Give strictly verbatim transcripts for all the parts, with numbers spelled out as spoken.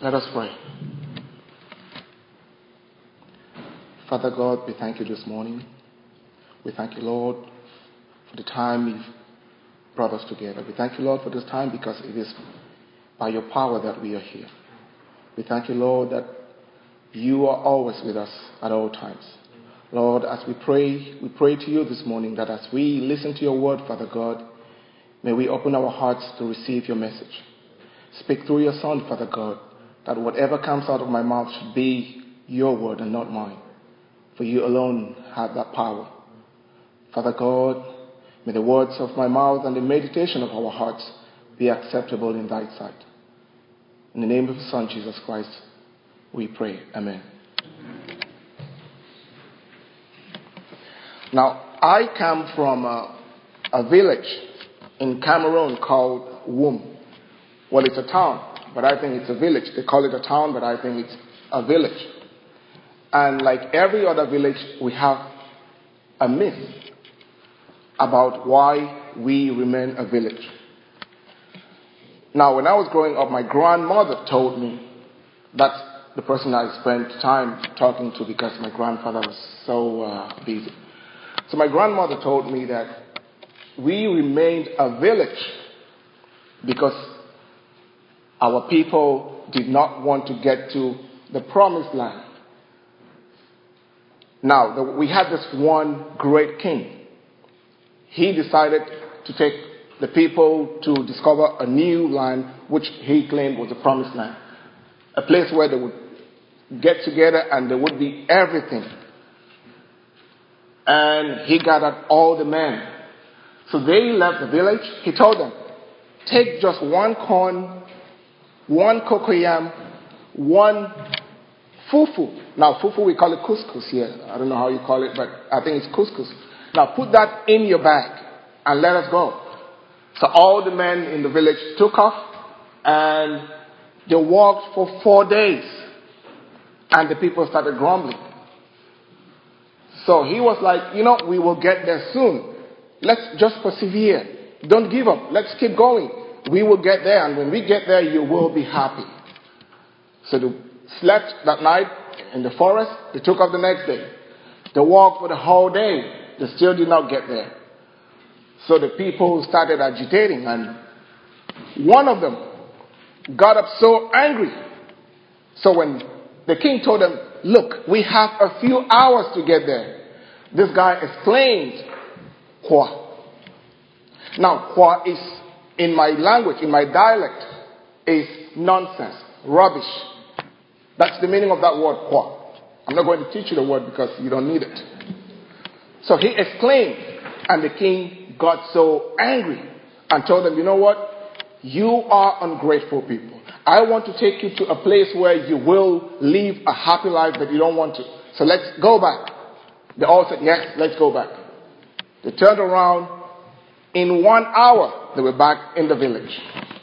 Let us pray. Father God, we thank you this morning. We thank you, Lord, for the time you've brought us together. We thank you, Lord, for this time because it is by your power that we are here. We thank you, Lord, that you are always with us at all times. Lord, as we pray, we pray to you this morning that as we listen to your word, Father God, may we open our hearts to receive your message. Speak through your Son, Father God, that whatever comes out of my mouth should be your word and not mine. For you alone have that power. Father God, may the words of my mouth and the meditation of our hearts be acceptable in thy sight. In the name of the Son, Jesus Christ, we pray. Amen. Now, I come from a, a village in Cameroon called Wum. Well, it's a town, but I think it's a village. They call it a town, but I think it's a village. And like every other village, we have a myth about why we remain a village. Now, when I was growing up, my grandmother told me, that's the person I spent time talking to because my grandfather was so uh, busy. So my grandmother told me that we remained a village because our people did not want to get to the promised land. Now, the, we had this one great king. He decided to take the people to discover a new land, which he claimed was the promised land. A place where they would get together and there would be everything. And he gathered all the men. So they left the village. He told them, take just one corn, one cocoyam, one fufu. Now, fufu, we call it couscous here. I don't know how you call it, but I think it's couscous. Now, put that in your bag and let us go. So all the men in the village took off and they walked for four days. And the people started grumbling. So he was like, you know, we will get there soon. Let's just persevere. Don't give up. Let's keep going. We will get there, and when we get there, you will be happy. So they slept that night in the forest. They took off the next day. They walked for the whole day. They still did not get there. So the people started agitating, and one of them got up so angry. So when the king told them, look, we have a few hours to get there, this guy exclaimed, Kwa. Now, Kwa is, in my language, in my dialect, is nonsense, rubbish. That's the meaning of that word, Kwa. I'm not going to teach you the word because you don't need it. So he exclaimed, and the king got so angry and told them, you know what? You are ungrateful people. I want to take you to a place where you will live a happy life, but you don't want to. So let's go back. They all said, yes, let's go back. They turned around. In one hour, they were back in the village.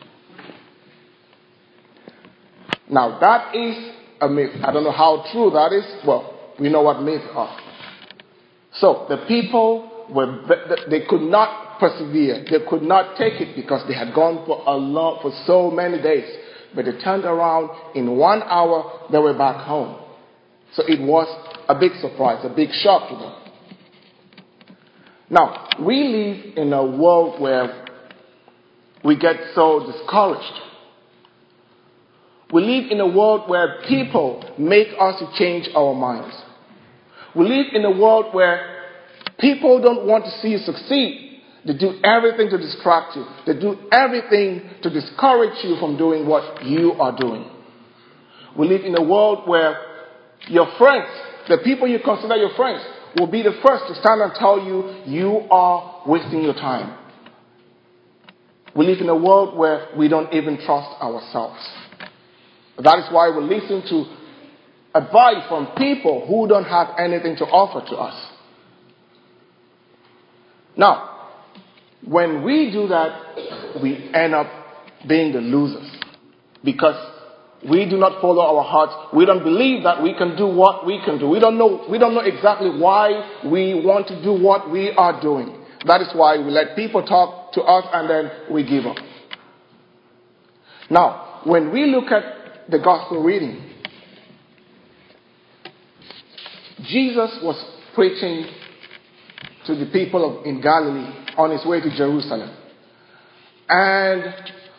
Now, that is a myth. I don't know how true that is. Well, we know what myths are. So, the people, were they could not persevere. They could not take it because they had gone for a long, for so many days. But they turned around. In one hour, they were back home. So it was a big surprise, a big shock to them. Now, we live in a world where we get so discouraged. We live in a world where people make us change our minds. We live in a world where people don't want to see you succeed. They do everything to distract you. They do everything to discourage you from doing what you are doing. We live in a world where your friends, the people you consider your friends, will be the first to stand and tell you you are wasting your time. We live in a world where we don't even trust ourselves. That is why we listen to advice from people who don't have anything to offer to us. Now, when we do that, we end up being the losers because we do not follow our hearts. We don't believe that we can do what we can do. We don't know, we don't know exactly why we want to do what we are doing. That is why we let people talk to us and then we give up. Now, when we look at the gospel reading. Jesus was preaching to the people of, in Galilee on his way to Jerusalem. And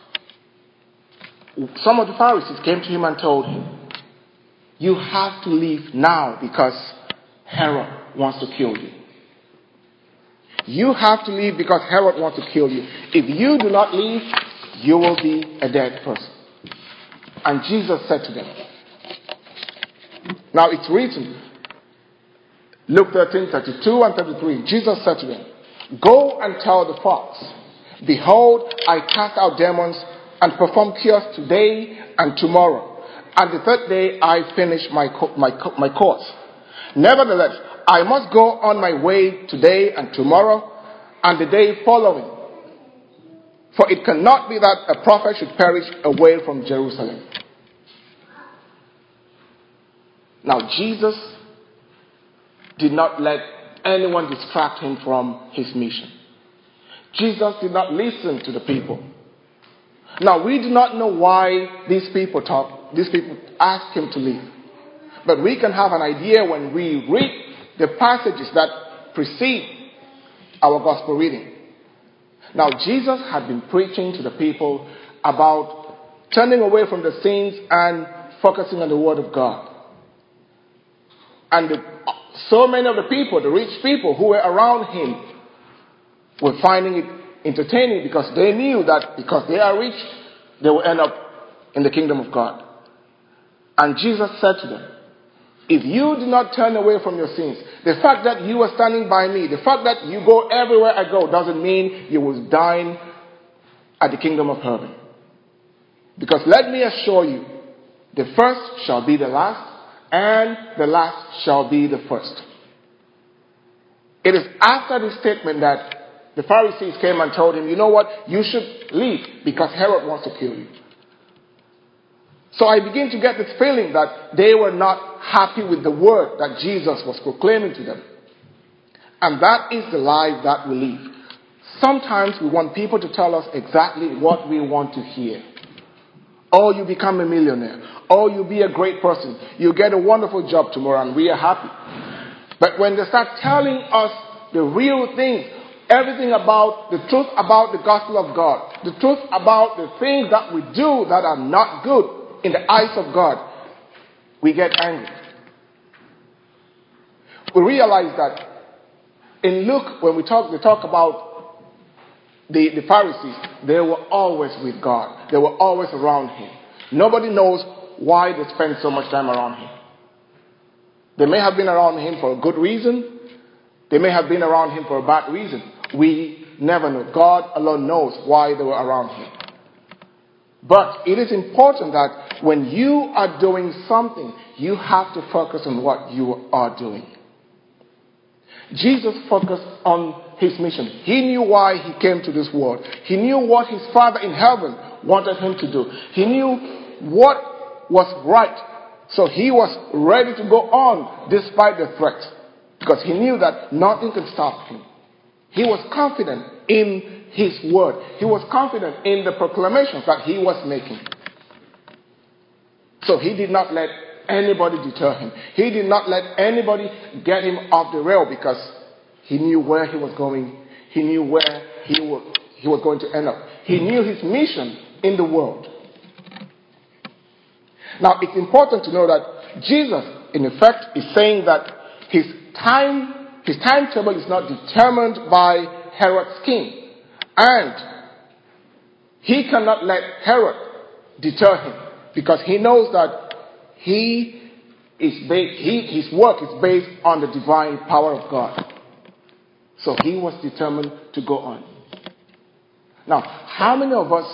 some of the Pharisees came to him and told him, you have to leave now because Herod wants to kill you. You have to leave because Herod wants to kill you. If you do not leave, you will be a dead person. And Jesus said to them, now it's written, Luke thirteen, thirty-two and thirty-three, Jesus said to them, go and tell the flocks, behold, I cast out demons and perform cures today and tomorrow. And the third day I finish my, co- my, co- my course. Nevertheless, I must go on my way today and tomorrow and the day following. For it cannot be that a prophet should perish away from Jerusalem. Now, Jesus did not let anyone distract him from his mission. Jesus did not listen to the people. Now, we do not know why these people talk, these people asked him to leave. But we can have an idea when we read the passages that precede our gospel reading. Now, Jesus had been preaching to the people about turning away from the sins and focusing on the Word of God. And the, so many of the people, the rich people who were around him, were finding it entertaining because they knew that because they are rich, they will end up in the kingdom of God. And Jesus said to them, if you do not turn away from your sins, the fact that you are standing by me, the fact that you go everywhere I go, doesn't mean you will dine at the kingdom of heaven. Because let me assure you, the first shall be the last, and the last shall be the first. It is after this statement that the Pharisees came and told him, you know what, you should leave because Herod wants to kill you. So I begin to get this feeling that they were not happy with the word that Jesus was proclaiming to them. And that is the life that we live. Sometimes we want people to tell us exactly what we want to hear. Oh, you become a millionaire. Oh, you be a great person. You get a wonderful job tomorrow and we are happy. But when they start telling us the real things, everything about the truth about the gospel of God, the truth about the things that we do that are not good in the eyes of God, we get angry. We realize that in Luke, when we talk, we talk about the, the Pharisees, they were always with God. They were always around him. Nobody knows why they spend so much time around him. They may have been around him for a good reason. They may have been around him for a bad reason. We never know. God alone knows why they were around him. But it is important that when you are doing something, you have to focus on what you are doing. Jesus focused on his mission. He knew why he came to this world. He knew what his Father in heaven wanted him to do. He knew what was right. So he was ready to go on despite the threat. Because he knew that nothing could stop him. He was confident in his word. He was confident in the proclamations that he was making. So he did not let anybody deter him. He did not let anybody get him off the rail because he knew where he was going. He knew where he was, he was going to end up. He knew his mission in the world. Now, it's important to know that Jesus, in effect, is saying that his time, his timetable is not determined by Herod's king. And he cannot let Herod deter him because he knows that he is ba- he, his work is based on the divine power of God. So he was determined to go on. Now, how many of us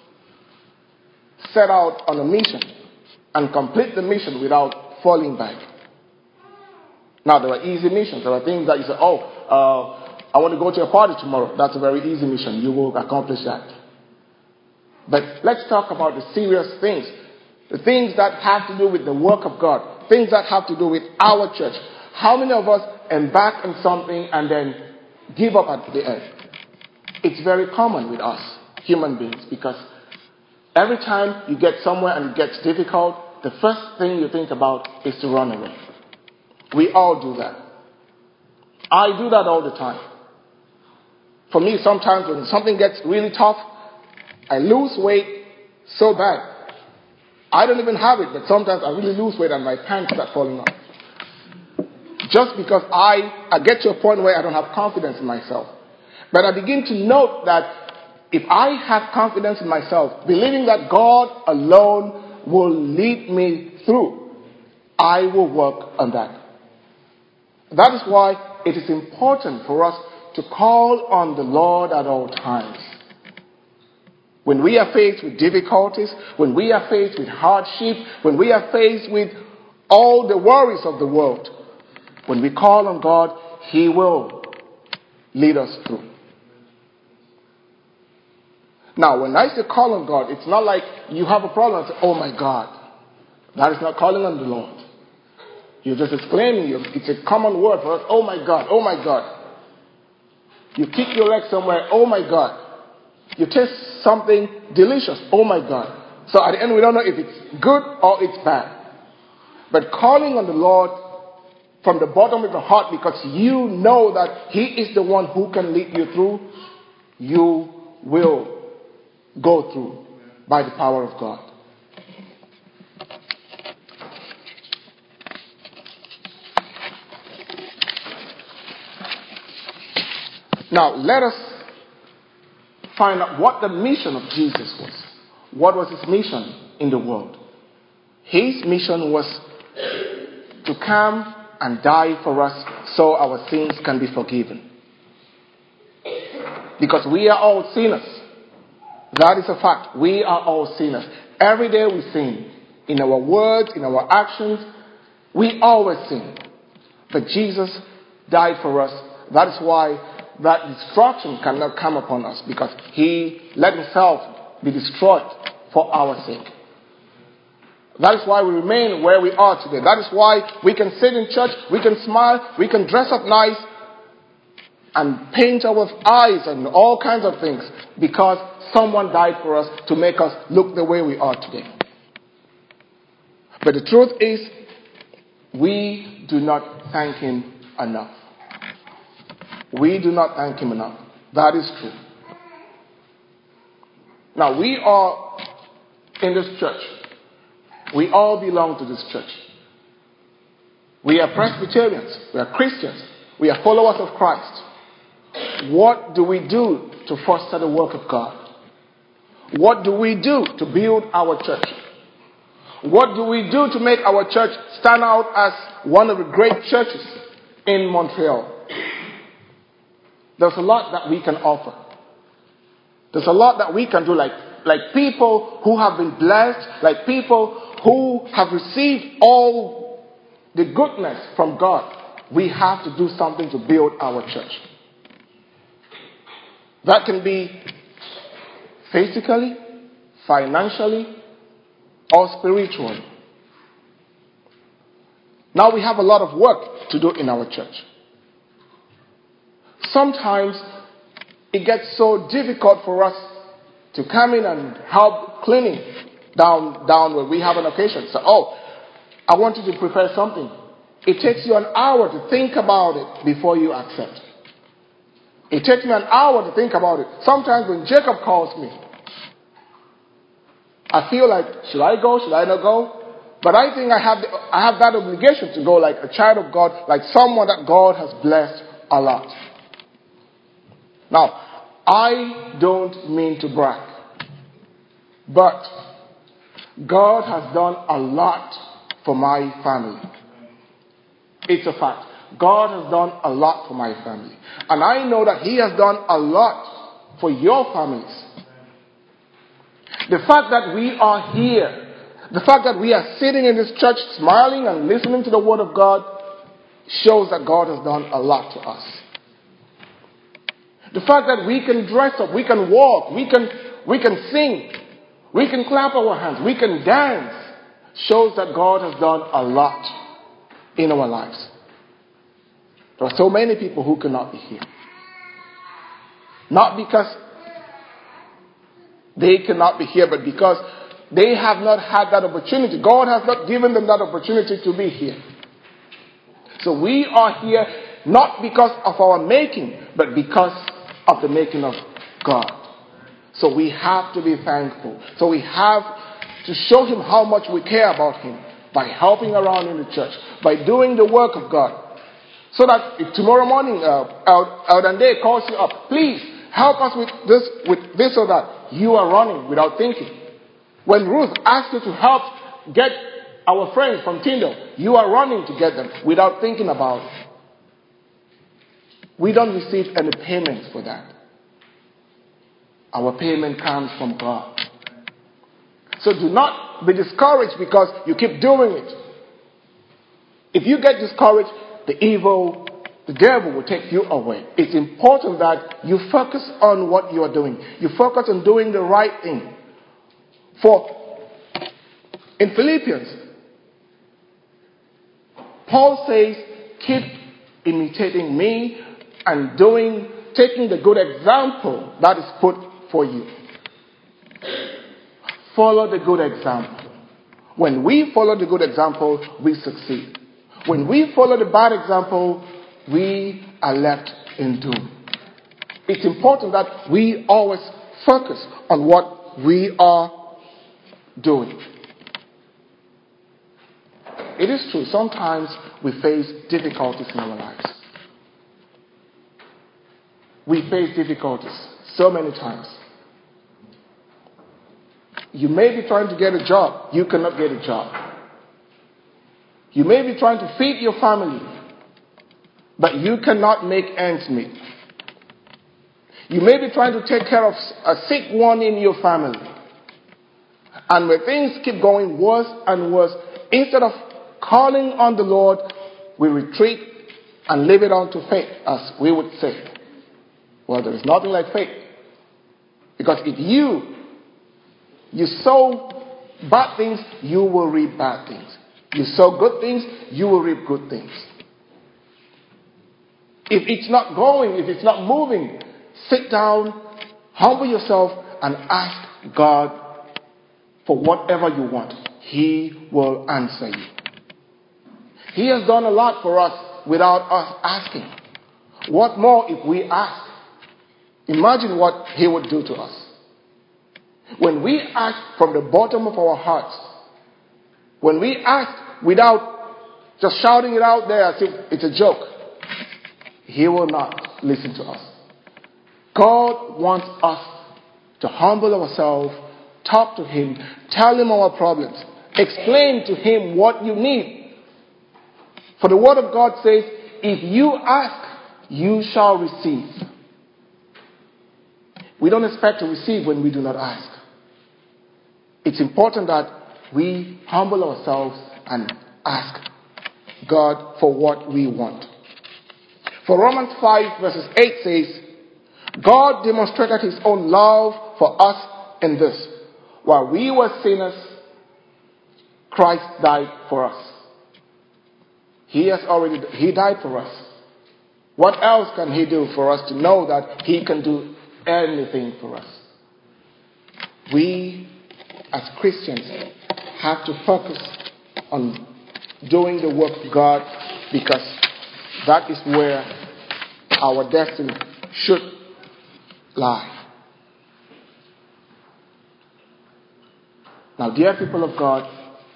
set out on a mission and complete the mission without falling back? Now, there are easy missions. There are things that you say, oh, uh, I want to go to a party tomorrow. That's a very easy mission. You will accomplish that. But let's talk about the serious things. The things that have to do with the work of God. Things that have to do with our church. How many of us embark on something and then give up at the end? It's very common with us, human beings, because Every time you get somewhere and it gets difficult, the first thing you think about is to run away. We all do that. I do that all the time. For me, sometimes when something gets really tough, I lose weight so bad. I don't even have it, but sometimes I really lose weight and my pants start falling off. Just because I, I get to a point where I don't have confidence in myself. But I begin to note that if I have confidence in myself, believing that God alone will lead me through, I will work on that. That is why it is important for us to call on the Lord at all times. When we are faced with difficulties, when we are faced with hardship, when we are faced with all the worries of the world, when we call on God, He will lead us through. Now, when I say call on God, it's not like you have a problem and say, oh my God. That is not calling on the Lord. You're just exclaiming. It's a common word for us. Oh my God, oh my God. You kick your leg somewhere, oh my God. You taste something delicious, oh my God. So at the end we don't know if it's good or it's bad. But calling on the Lord from the bottom of the heart because you know that He is the one who can lead you through, you will go through by the power of God. Now, let us find out what the mission of Jesus was. What was His mission in the world? His mission was to come and die for us so our sins can be forgiven. Because we are all sinners. That is a fact. We are all sinners. Every day we sin. In our words, in our actions, we always sin. But Jesus died for us. That is why that destruction cannot come upon us, because He let Himself be destroyed for our sake. That is why we remain where we are today. That is why we can sit in church, we can smile, we can dress up nice, and paint our eyes and all kinds of things, because someone died for us to make us look the way we are today. But the truth is, we do not thank Him enough. We do not thank Him enough. That is true. Now, we are in this church. We all belong to this church. We are Presbyterians. We are Christians. We are followers of Christ. What do we do to foster the work of God? What do we do to build our church? What do we do to make our church stand out as one of the great churches in Montreal? There's a lot that we can offer. There's a lot that we can do, like, like people who have been blessed, like people who have received all the goodness from God. We have to do something to build our church. That can be physically, financially, or spiritually. Now we have a lot of work to do in our church. Sometimes it gets so difficult for us to come in and help cleaning down, down when we have an occasion. So, oh, I want you to prepare something. It takes you an hour to think about it before you accept. It takes me an hour to think about it. Sometimes when Jacob calls me, I feel like, should I go? Should I not go? But I think I have, the, I have that obligation to go like a child of God, like someone that God has blessed a lot. Now, I don't mean to brag, but God has done a lot for my family. It's a fact. God has done a lot for my family. And I know that He has done a lot for your families. The fact that we are here, the fact that we are sitting in this church smiling and listening to the Word of God shows that God has done a lot to us. The fact that we can dress up, we can walk, we can, we can sing, we can clap our hands, we can dance, shows that God has done a lot in our lives. There are so many people who cannot be here. Not because They cannot be here, but because they have not had that opportunity, God has not given them that opportunity to be here. So we are here not because of our making, but because of the making of God. So we have to be thankful. So we have to show him how much we care about him by helping around in the church, by doing the work of God. So that if tomorrow morning uh, Elder Day calls you up, please help us with this, with this or that, you are running without thinking. When Ruth asked you to help get our friends from Tyndale, you are running to get them without thinking about it. We don't receive any payment for that. Our payment comes from God. So do not be discouraged because you keep doing it. If you get discouraged, the evil, the devil will take you away. It's important that you focus on what you are doing. You focus on doing the right thing. For in Philippians, Paul says, keep imitating me and doing, taking the good example that is put for you. Follow the good example. When we follow the good example, we succeed. When we follow the bad example, we are left in doom. It's important that we always focus on what we are doing. It is true, sometimes we face difficulties in our lives. We face difficulties so many times. You may be trying to get a job. You cannot get a job. You may be trying to feed your family, but you cannot make ends meet. You may be trying to take care of a sick one in your family. And when things keep going worse and worse, instead of calling on the Lord, we retreat and leave it on to fate, as we would say. Well, there is nothing like fate. Because if you You sow bad things, you will reap bad things. You sow good things, you will reap good things. If it's not going, if it's not moving, sit down, humble yourself, and ask God for whatever you want. He will answer you. He has done a lot for us without us asking. What more if we ask? Imagine what he would do to us. When we ask from the bottom of our hearts, when we ask without just shouting it out there as if it's a joke, he will not listen to us. God wants us to humble ourselves, talk to him, tell him our problems, explain to him what you need. For the word of God says, if you ask, you shall receive. We don't expect to receive when we do not ask. It's important that we humble ourselves and ask God for what we want. For Romans five verses eight says, God demonstrated his own love for us in this. While we were sinners, Christ died for us. He has already, he died for us. What else can he do for us to know that he can do anything for us? We as Christians have to focus on doing the work of God, because that is where our destiny should lie. Now, dear people of God,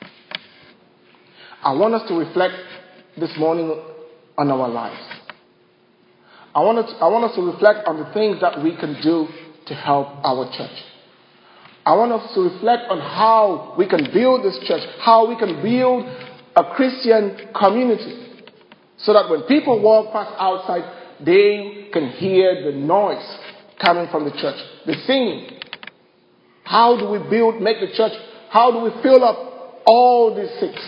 I want us to reflect this morning on our lives. I want us, I want us to reflect on the things that we can do to help our church. I want us to reflect on how we can build this church, how we can build a Christian community, so that when people walk past outside, they can hear the noise coming from the church, the singing. How do we build, make the church, how do we fill up all these things?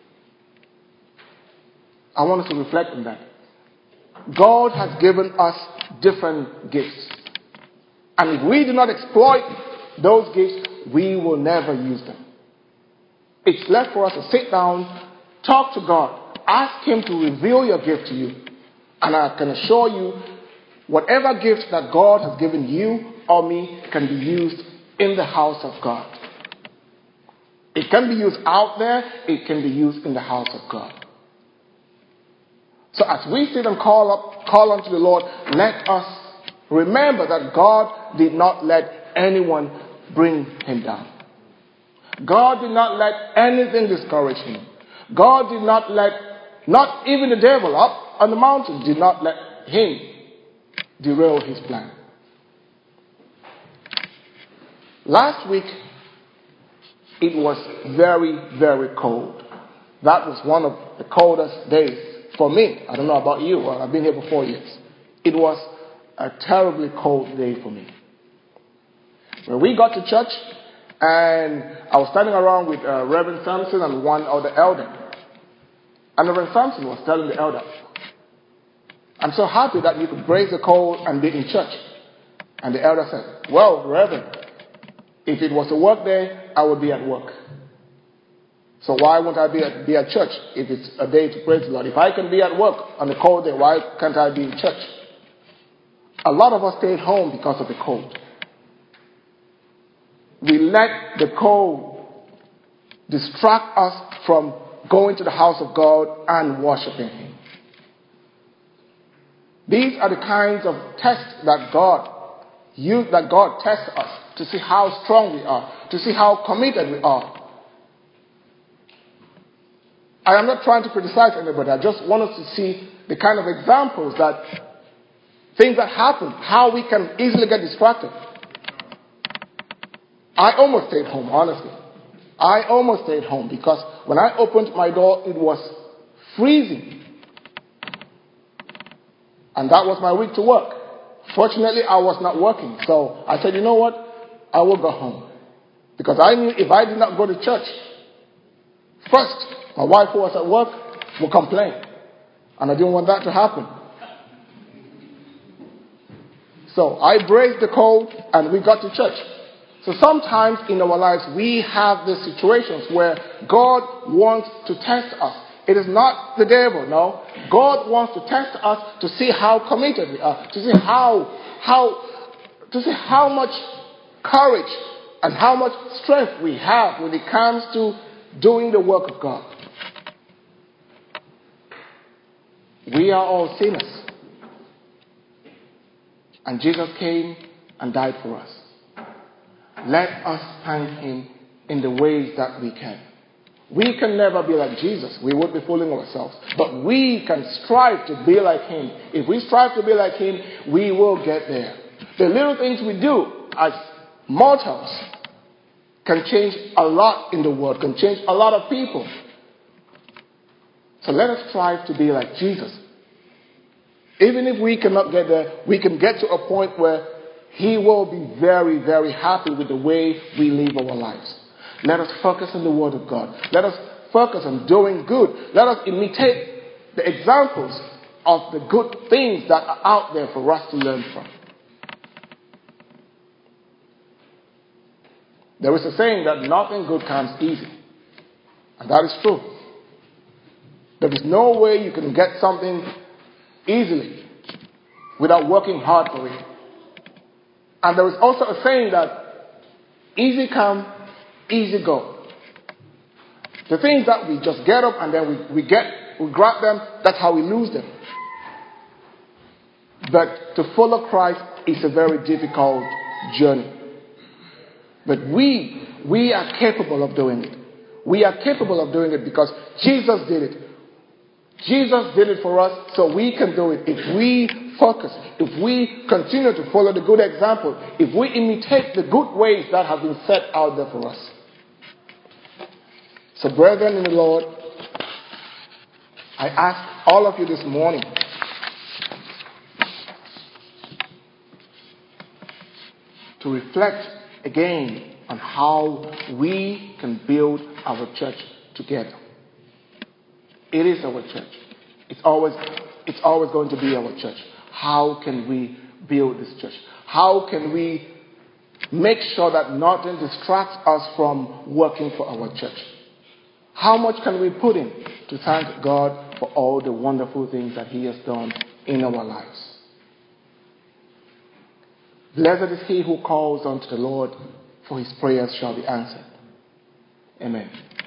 I want us to reflect on that. God has given us different gifts. And if we do not exploit those gifts, we will never use them. It's left for us to sit down, talk to God, ask him to reveal your gift to you. And I can assure you, whatever gift that God has given you or me can be used in the house of God. It can be used out there. It can be used in the house of God. So as we sit and call up, call unto the Lord, let us remember that God did not let anyone bring him down. God did not let anything discourage him. God did not let, not even the devil up on the mountain, did not let him derail his plan. Last week, it was very, very cold. That was one of the coldest days for me. I don't know about you. Well, I've been here for four years. It was a terribly cold day for me. When we got to church, and I was standing around with uh, Reverend Sampson and one other elder. And Reverend Sampson was telling the elder, I'm so happy that you could brave the cold and be in church. And the elder said, well, Reverend, if it was a work day, I would be at work. So why won't I be at, be at church if it's a day to praise the Lord? If I can be at work on a cold day, why can't I be in church? A lot of us stayed home because of the cold. We let the cold distract us from going to the house of God and worshiping Him. These are the kinds of tests that God use, that God tests us to see how strong we are, to see how committed we are. I am not trying to criticize anybody. I just want us to see the kind of examples that things that happen, how we can easily get distracted. I almost stayed home, honestly. I almost stayed home because when I opened my door, it was freezing. And that was my week to work. Fortunately, I was not working. So I said, you know what? I will go home. Because I knew if I did not go to church, first, my wife who was at work would complain. And I didn't want that to happen. So I braved the cold and we got to church. So sometimes in our lives we have these situations where God wants to test us. It is not the devil, no. God wants to test us to see how committed we are, to see how, how, to see how much courage and how much strength we have when it comes to doing the work of God. We are all sinners. And Jesus came and died for us. Let us thank Him in the ways that we can. We can never be like Jesus. We would be fooling ourselves. But we can strive to be like Him. If we strive to be like Him, we will get there. The little things we do as mortals can change a lot in the world, can change a lot of people. So let us strive to be like Jesus. Even if we cannot get there, we can get to a point where He will be very, very happy with the way we live our lives. Let us focus on the Word of God. Let us focus on doing good. Let us imitate the examples of the good things that are out there for us to learn from. There is a saying that nothing good comes easy. And that is true. There is no way you can get something easily without working hard for it. And there is also a saying that easy come, easy go. The things that we just get up and then we, we get, we grab them, that's how we lose them. But to follow Christ is a very difficult journey. But we, we are capable of doing it. We are capable of doing it because Jesus did it. Jesus did it for us, so we can do it. If we focus, if we continue to follow the good example, if we imitate the good ways that have been set out there for us. So brethren in the Lord, I ask all of you this morning to reflect again on how we can build our church together. It is our church. It's always, it's always going to be our church. How can we build this church? How can we make sure that nothing distracts us from working for our church? How much can we put in to thank God for all the wonderful things that He has done in our lives? Blessed is he who calls unto the Lord for his prayers shall be answered. Amen.